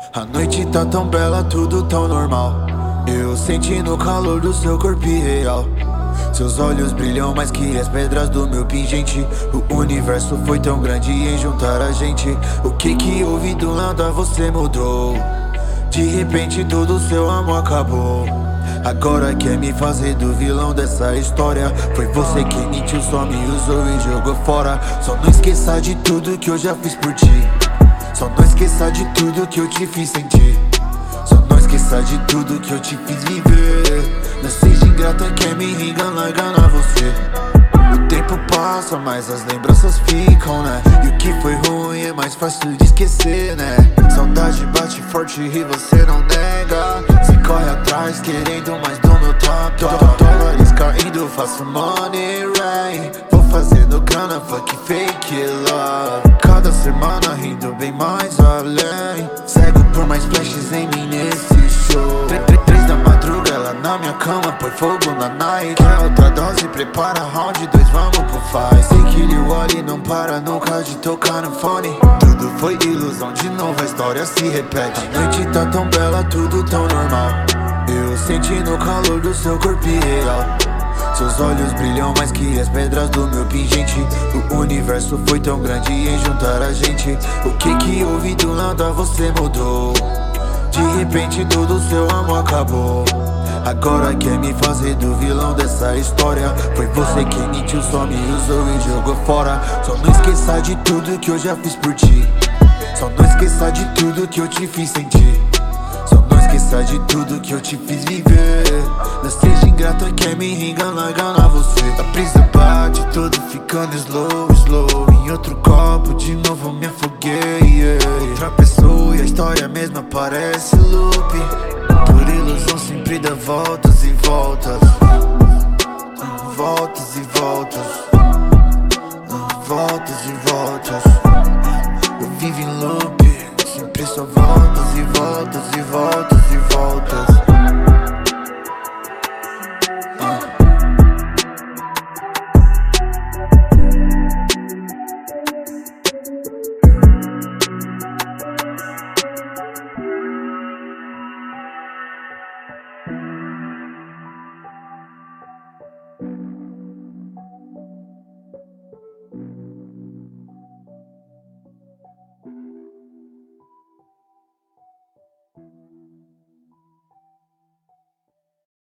A noite tá tão bela, tudo tão normal. Eu sentindo o calor do seu corpo irreal. Seus olhos brilham mais que as pedras do meu pingente. O universo foi tão grande em juntar a gente. O que houve do nada você mudou. De repente todo o seu amor acabou. Agora quer me fazer do vilão dessa história. Foi você que mentiu, só me usou e jogou fora. Só não esqueça de tudo que eu já fiz por ti. Só não esqueça de tudo que eu te fiz sentir. Só não esqueça de tudo que eu te fiz viver. Não seja ingrata, quer me enganar você. O tempo passa, mas as lembranças ficam, né? E o que foi ruim é mais fácil de esquecer, né? Saudade bate forte e você não nega. Você corre atrás querendo mais do meu top. Dólares caindo, faço money rain. Vou fazendo grana, fuck fake love. Cada semana rindo bem mais além. Cego por mais flashes em mim nesse show. 3 da madruga, ela na minha cama, põe fogo na night. Quer outra dose, prepara round 2, vamos pro fight. Sei que ele olha e não para nunca de tocar no fone. Tudo foi ilusão, de novo a história se repete. A noite tá tão bela, tudo tão normal. Eu sentindo o calor do seu corpo irreal. Seus olhos brilham mais que as pedras do meu pingente. O universo foi tão grande em juntar a gente. O que houve do nada você mudou. De repente todo o seu amor acabou. Agora quer me fazer do vilão dessa história. Foi você que mentiu, só me usou e jogou fora. Só não esqueça de tudo que eu já fiz por ti. Só não esqueça de tudo que eu te fiz sentir. Só não esqueça de tudo que eu te fiz viver. Não seja ingrata, quer me enganar você. A brisa bate, tudo ficando slow. Em outro copo, de novo me afoguei, Outra pessoa e a história mesma parece loop. Por ilusão sempre dá voltas